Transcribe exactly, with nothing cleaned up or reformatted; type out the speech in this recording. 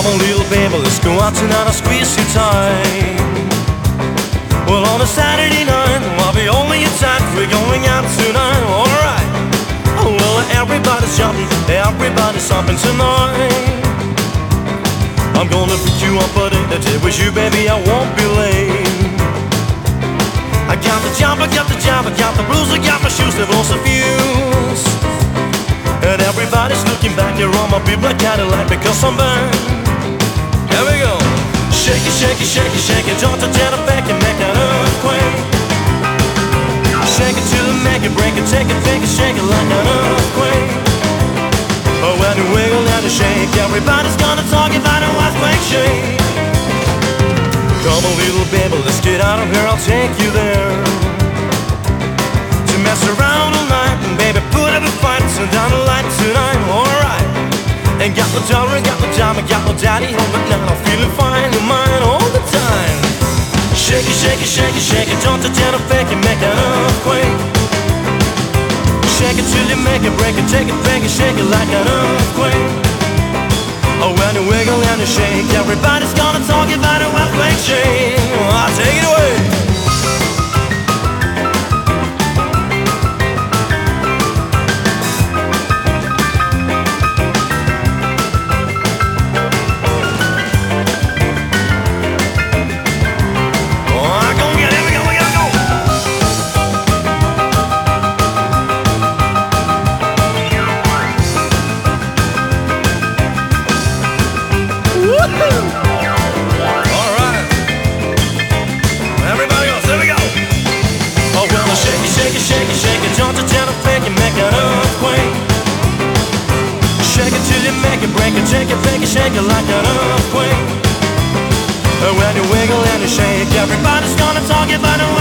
on, little baby, let's go out tonight, I'll squeeze you tight. Well, on a Saturday night, I'll be holding you tight. We're going out tonight, alright. Oh, well, everybody's jumping, everybody's stomping tonight. I'm gonna pick you up a date, that day with you, baby, I won't be late. I got the job, I got the job, I got the blues, I got my shoes, they've lost a fuse. And everybody's looking back here on my big black Cadillac because I'm back. Here we go. Shake it, shake it, shake it, shake it, don't touch it back and make that earthquake. Shake it till you make it, break it, take it, take it, shake it like an earthquake. Oh, when you wiggle and you shake, everybody's gonna talk about an earthquake shake. Come on, little baby, let's get out of here, I'll take you there. To mess around all night, and baby, put up a fight, turn down the light tonight, alright. Ain't got no dollar, ain't got no dime, ain't got no daddy home, but now I'm feeling fine, you're mine all the time. Shake it, shake it, shake it, shake it, don't pretend to fake it, make an earthquake. Shake it till you make it, break it, take it, break it, shake it like an earthquake. Oh, when you wiggle and you shake, everybody's gonna talk about an earthquake shake. Oh, I'll take it away. Alright, everybody goes, here we go. Oh, well, shake it, shake it, shake it, shake it, don't pretend to fake it, make an earthquake. Shake it till you make it, break it, take it, fake it, shake it like an earthquake. When you wiggle and you shake, everybody's gonna talk about it.